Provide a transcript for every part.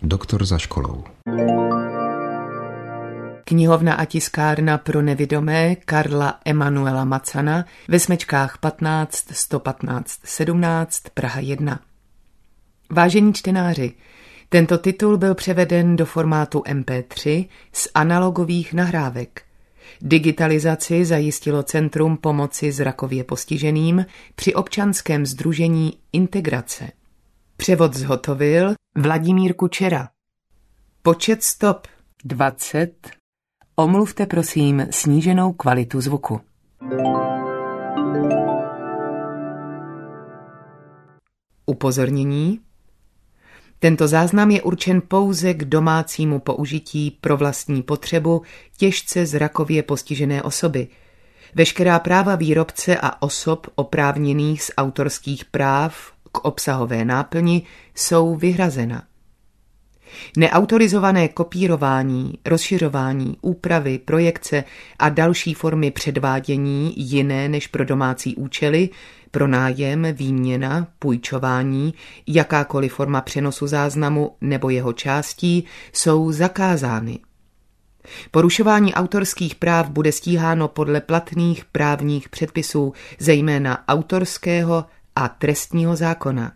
Doktor za školou. Knihovna a tiskárna pro nevidomé Karla Emanuela Macana ve smečkách 15 115 17 Praha 1. Vážení čtenáři, tento titul byl převeden do formátu MP3 z analogových nahrávek. Digitalizaci zajistilo Centrum pomoci zrakově postiženým při občanském sdružení Integrace. Převod zhotovil Vladimír Kučera. Počet stop 20. Omluvte prosím sníženou kvalitu zvuku. Upozornění. Tento záznam je určen pouze k domácímu použití pro vlastní potřebu těžce zrakově postižené osoby. Veškerá práva výrobce a osob oprávněných z autorských práv k obsahové náplni jsou vyhrazena. Neautorizované kopírování, rozšiřování, úpravy, projekce a další formy předvádění jiné než pro domácí účely, pronájem, výměna, půjčování, jakákoliv forma přenosu záznamu nebo jeho částí jsou zakázány. Porušování autorských práv bude stíháno podle platných právních předpisů, zejména autorského a trestního zákona.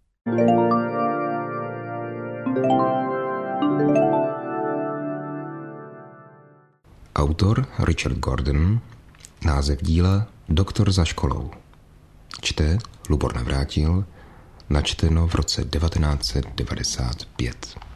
Autor Richard Gordon, název díla Doktor za školou. Čte Lubor Navrátil, načteno v roce 1995.